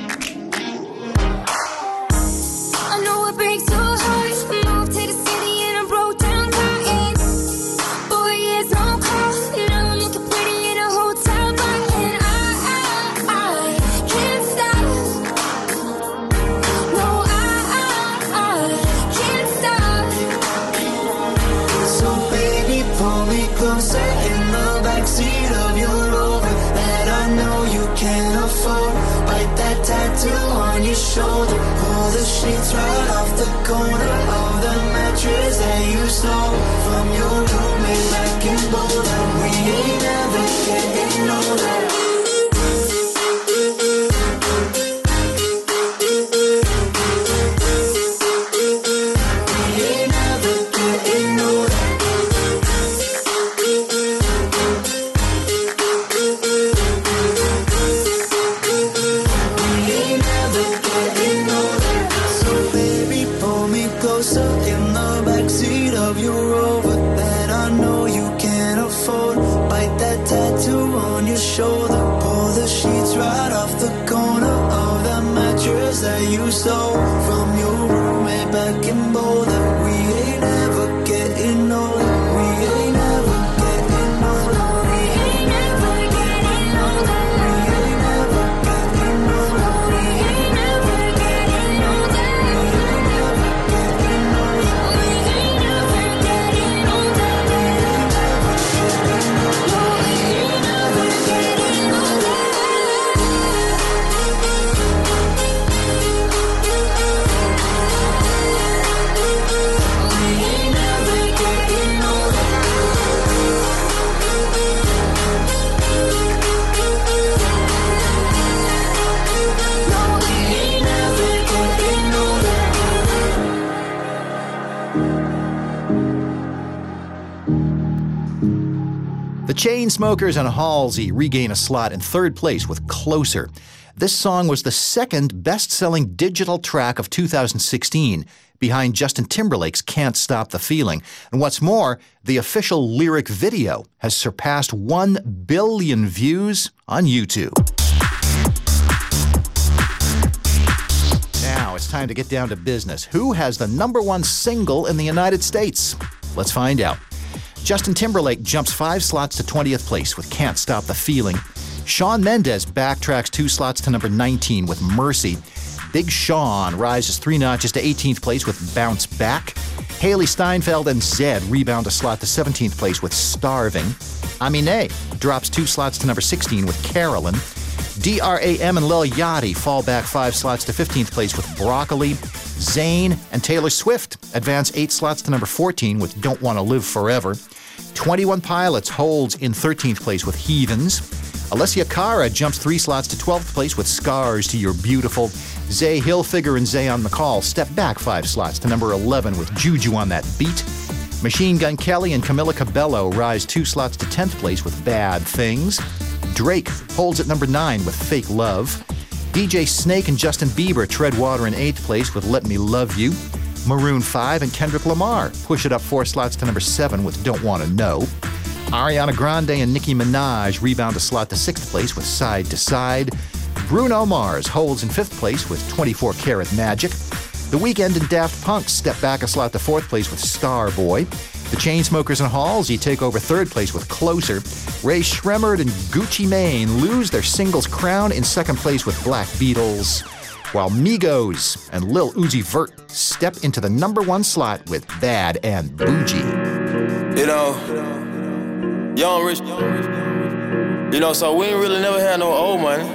I know it breaks your heart. Moved to the city and I broke down crying. Four years no call. Now I'm looking pretty in a hotel bar and I closer in the backseat of your Rover that I know you can't afford. Bite that tattoo on your shoulder. Pull the sheets right off the corner of the mattress that you stole from your roommate back in Boulder. We ain't ever getting older. Shoulder, pull the sheets right off the corner of the mattress that you stole from your roommate back in Boulder. We ain't ever getting older. We ain't ever getting older. We ain't ever getting older. We ain't ever getting older. We ain't ever getting older. We ain't ever getting older. We ain't ever getting older. We ain't ever getting older. The Chainsmokers and Halsey regain a slot in third place with Closer. This song was the second best-selling digital track of two thousand sixteen, behind Justin Timberlake's Can't Stop the Feeling. And what's more, the official lyric video has surpassed one billion views on YouTube. Now it's time to get down to business. Who has the number one single in the United States? Let's find out. Justin Timberlake jumps five slots to twentieth place with Can't Stop the Feeling. Shawn Mendes backtracks two slots to number nineteen with Mercy. Big Sean rises three notches to eighteenth place with Bounce Back. Haley Steinfeld and Zed rebound a slot to seventeenth place with Starving. Aminé drops two slots to number sixteen with Carolyn. D R A M and Lil Yachty fall back five slots to fifteenth place with Broccoli. Zayn and Taylor Swift advance eight slots to number fourteen with Don't Wanna Live Forever. twenty-one Pilots holds in thirteenth place with Heathens. Alessia Cara jumps three slots to twelfth place with Scars to You're Beautiful. Zay Hilfiger and Zayon McCall step back five slots to number eleven with Juju on That Beat. Machine Gun Kelly and Camila Cabello rise two slots to tenth place with Bad Things. Drake holds at number nine with Fake Love. D J Snake and Justin Bieber tread water in eighth place with Let Me Love You. Maroon five and Kendrick Lamar push it up four slots to number seven with Don't Wanna Know. Ariana Grande and Nicki Minaj rebound a slot to sixth place with Side to Side. Bruno Mars holds in fifth place with twenty-four Karat Magic. The Weeknd and Daft Punk step back a slot to fourth place with Starboy. The Chainsmokers and Halsey take over third place with Closer. Ray Shremmerd and Gucci Mane lose their singles crown in second place with Black Beatles, while Migos and Lil Uzi Vert step into the number one slot with Bad and Bougie. You know, young rich, you know, so we ain't really never had no old money.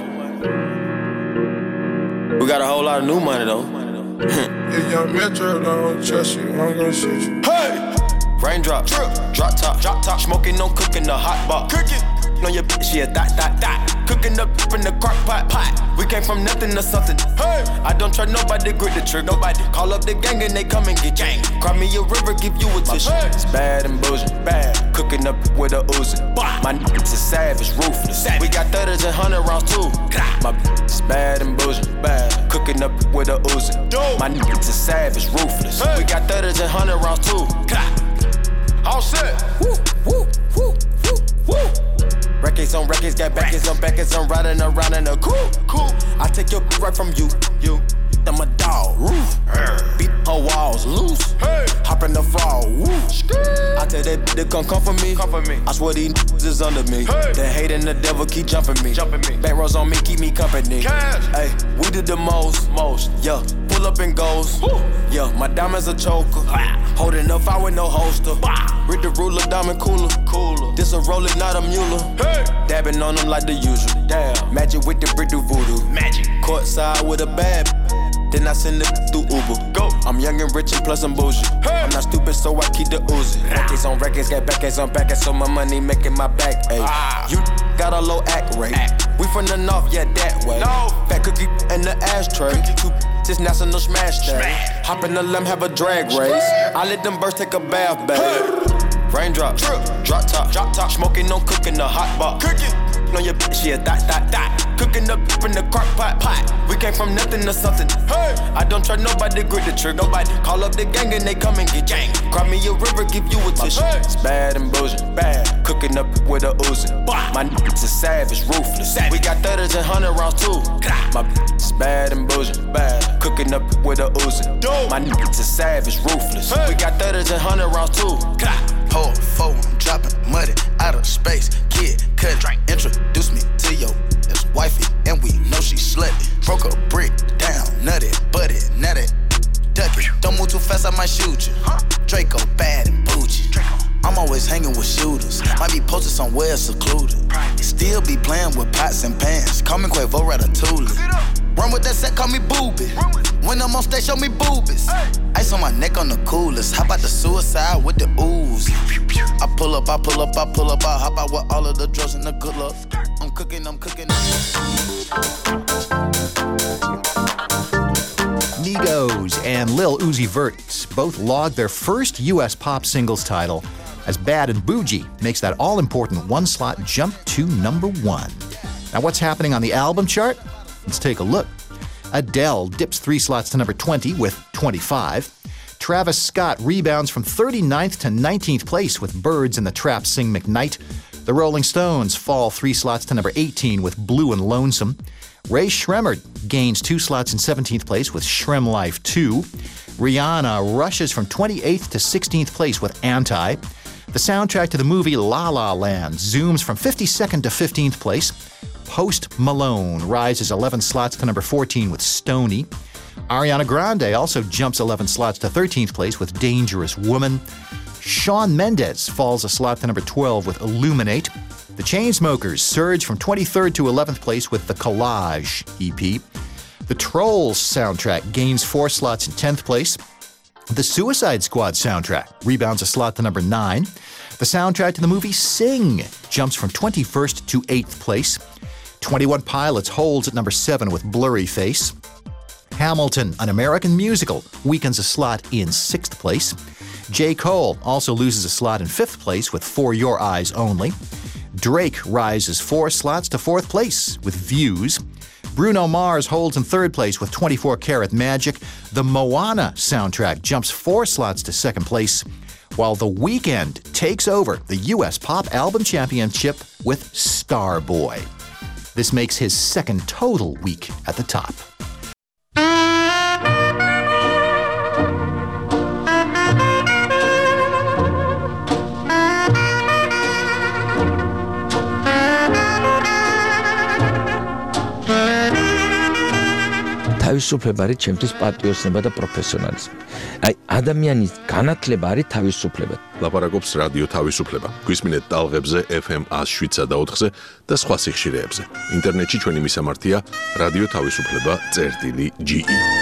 We got a whole lot of new money though. If young Metro don't trust you, I'm gonna shoot you. Hey! Raindrop, drip, drop top, drop top, smoking, no cooking, the hot pot. Cooking on your bitch, yeah, that, that, that. Cooking up in the crock pot, pot. We came from nothing to something. Hey, I don't trust nobody, grip the trick, nobody. Call up the gang and they come and get gang. Cry me a river, give you a tissue. Hey. It's bad and bullshit, bad. Cooking up with a Uzi. My niggas is savage, ruthless. We got thudders and hundred rounds too. My bitch is bad and bullshit, bad. Cooking up with a Uzi. My niggas is savage, ruthless. We got thudders and hundred rounds too. All set. Woo, woo, woo, woo, woo. Records on records, got backers on backers. I'm riding around in a cool, cool. I take your right from you, you. I'm a dog, roof. Beat her walls loose. Hey. Hop in the fall, woo. I tell that bitch to come come for me. Come for me. I swear these niggas is under me. Hey. The hate and the devil keep jumping me. Jumping me. Back rows on me, keep me company. Hey, we did the most, most. Yeah, pull up and goes. Woo. Yeah, my diamonds a choker. Ah. Holding up, I with no holster. Bah. Read the ruler, diamond cooler. Cooler. This a roller, not a mule. Hey. Dabbing on them like the usual. Damn. Magic with the brick do voodoo. Magic. Courtside with a bad. Then I send it through Uber. Go. I'm young and rich and plus I'm bougie. Hey. I'm not stupid, so I keep the Uzi. Records on records, got backers on backers, so my money making my back. Ayy. Ah. You got a low act rate. Act. We from the north, yeah, that way. No. Fat cookie in the ashtray. Two just national smash that. Hop in the limb, have a drag race. I let them birds take a bath bag. Hey. Raindrop, drip, drop top, drop top, smoking, no cooking, the hot pot. Cooking on your bitch, yeah, that, that, that. Cooking up in the crock pot, pot. We came from nothing to something. Hey, I don't trust nobody, grip the trick, nobody. Call up the gang and they come and get gang. Cry me a river, give you a tissue. Hey. It's bad and bullshit, bad. Cooking up with a Uzi. My niggas is savage, ruthless. Savage. We got thudders and hundred rounds too. My bitch is bad and bullshit, bad. Cooking up with a Uzi. My niggas is savage, ruthless. Hey. We got thudders and hundred rounds too. Hold four, I'm dropping muddy out of space. Kid, cut, introduce me to your ex-wifey, and we know she slutty. Broke a brick down, nutty, butty, nutty, ducky. Don't move too fast, I might shoot you. Draco bad and bougie. I'm always hanging with shooters. Might be posted somewhere secluded. Still be playing with pots and pans. Call me Quavo Ratatouille. Run with that set, call me Booby. When I'm on stage, show me boobies. Ice on my neck on the coolest. How about the suicide with the ooze? I pull up, I pull up, I pull up, I hop out with all of the drugs and the good luck. I'm cooking, I'm cooking. Migos and Lil Uzi Vert both logged their first U S pop singles title as Bad and Bougie makes that all-important one-slot jump to number one. Now what's happening on the album chart? Let's take a look. Adele dips three slots to number twenty with twenty-five. Travis Scott rebounds from thirty-ninth to nineteenth place with Birds and the Trap Sing McKnight. The Rolling Stones fall three slots to number eighteen with Blue and Lonesome. Ray Shremmerd gains two slots in seventeenth place with Shrem Life two. Rihanna rushes from twenty-eighth to sixteenth place with Anti. The soundtrack to the movie La La Land zooms from fifty-second to fifteenth place. Post Malone rises eleven slots to number fourteen with Stoney. Ariana Grande also jumps eleven slots to thirteenth place with Dangerous Woman. Shawn Mendes falls a slot to number twelve with Illuminate. The Chainsmokers surge from twenty-third to eleventh place with the Collage E P. The Trolls soundtrack gains four slots in tenth place. The Suicide Squad soundtrack rebounds a slot to number nine. The soundtrack to the movie Sing jumps from twenty-first to eighth place. twenty-one Pilots holds at number seven with Blurry Face. Hamilton, an American musical, weakens a slot in sixth place. J. Cole also loses a slot in fifth place with For Your Eyes Only. Drake rises four slots to fourth place with Views. Bruno Mars holds in third place with twenty-four Karat Magic. The Moana soundtrack jumps four slots to second place, while The Weeknd takes over the U S Pop Album Championship with Starboy. This makes his second total week at the top. თავისუფლება არის ჩემთვის პატრიოტიზმი და პროფესიონალიზმი. აი, ადამიანის განათლება არის თავისუფლება. ლაპარაკობს რადიო თავისუფლება. გვისმინეთ ტალღებზე ეფ ემ one oh seven და ოთხზე და სხვა სიხშირეებზე. ინტერნეტში ჩვენი მისამართია რადიო თავისუფლება წერტილი ჯი ი.